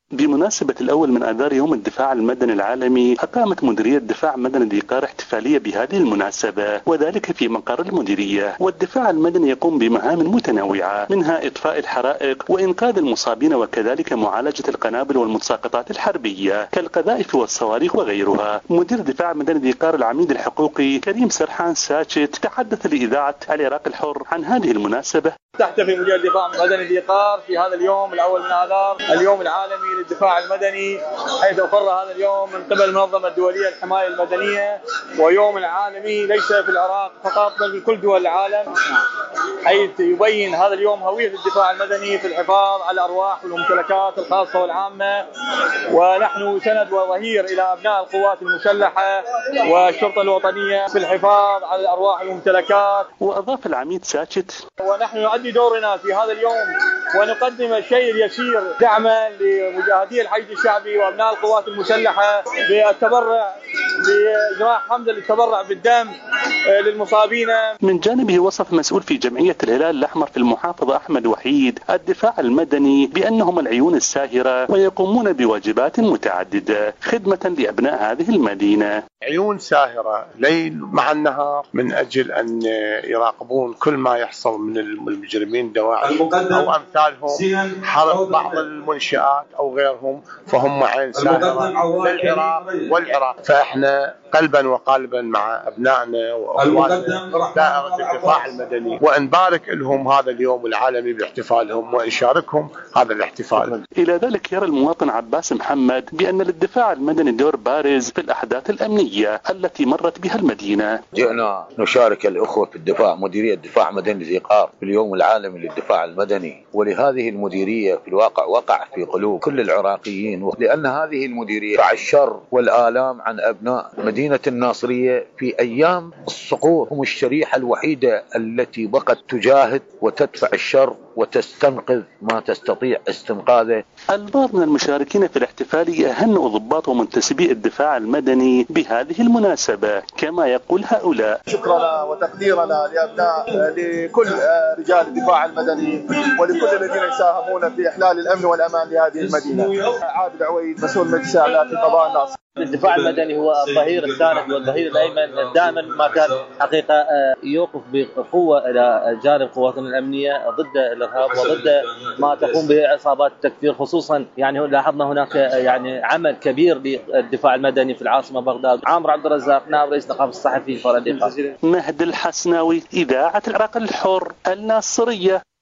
بمناسبة الأول من آذار يوم الدفاع المدني العالمي، أقامت مديرية دفاع مدني ذيقار احتفالية بهذه المناسبة، وذلك في مقر المديرية. والدفاع المدني يقوم بمهام متنوعة، منها إطفاء الحرائق وإنقاذ المصابين، وكذلك معالجة القنابل والمتساقطات الحربية كالقذائف والصواريخ وغيرها. مدير دفاع مدني ذيقار العميد الحقوقي كريم سرحان ساتشت تحدث لإذاعة العراق الحر عن هذه المناسبة. تحتفي مديرية دفاع مدني ذيقار في هذا اليوم الأول من آذار، اليوم العالمي للدفاع المدني، حيث أقر هذا اليوم من قبل المنظمة الدولية للحماية المدنية، ويوم العالمي ليس في العراق فقط بل في كل دول العالم، حيث يبين هذا اليوم هوية الدفاع المدني في الحفاظ على الأرواح والممتلكات الخاصة والعامة. ونحن سند وظهير إلى أبناء القوات المسلحة والشرطة الوطنية في الحفاظ على الأرواح والممتلكات. وأضاف العميد ساتشت: ونحن نؤدي دورنا في هذا اليوم ونقدم الشيء اليسير دعما لمجاهدي الحشد الشعبي وأبناء القوات المسلحة بالتبرع بإجراء حملة للتبرع بالدم للمصابين. من جانبه وصف مسؤول في جمعية الهلال الأحمر في المحافظة أحمد وحيد الدفاع المدني بأنهم العيون الساهرة ويقومون بواجبات متعددة خدمة لأبناء هذه المدينة. عيون ساهرة ليل مع النهار من أجل أن يراقبون كل ما يحصل من المجرمين دواعي أو أمثالهم، حرق بعض المنشآت أو غيرهم، فهم عين ساهرة للعراق والعراق. فإحنا قلبا وقالبا مع أبنائنا وأخواتنا دائرة الدفاع المدني، ونبارك لهم هذا اليوم العالمي باحتفالهم ونشاركهم هذا الاحتفال. إلى ذلك يرى المواطن عباس محمد بأن للدفاع المدني دور بارز في الأحداث الأمنية التي مرت بها المدينة. جئنا نشارك الأخوة في الدفاع، مديرية دفاع مدني ذيقار، في اليوم العالمي للدفاع المدني. ولهذه المديرية في الواقع وقع في قلوب كل العراقيين، لأن هذه المديرية دفع الشر والآلام عن أبناء مدينة الناصرية في أيام السقوط. هم الشريحة الوحيدة التي بقت تجاهد وتدفع الشر وتستنقذ ما تستطيع استنقاذه. البعض من المشاركين في الاحتفالية هنئوا ضباط ومنتسبي الدفاع المدني بهذه المناسبة، كما يقول هؤلاء: شكرنا وتقديرنا لكل رجال الدفاع المدني ولكل الذين يساهمون في إحلال الأمن والأمان لهذه المدينة. عادل عويد، مسؤول مجلس الأعلى في قضاء الناصر. الدفاع المدني هو الظهير الثالث والظهير الأيمن، دائما ما كان حقيقة يوقف بقوة إلى جانب قواتنا الأمنية ضد الإرهاب وضد ما تقوم به عصابات التكفير. خصوصا يعني لاحظنا هناك يعني عمل كبير للدفاع المدني في العاصمة بغداد. عامر عبد الرزاق، نائب رئيس نقابة الصحفيين فرنسا. مهد الحسناوي، إذاعة العراق الحر، الناصرية.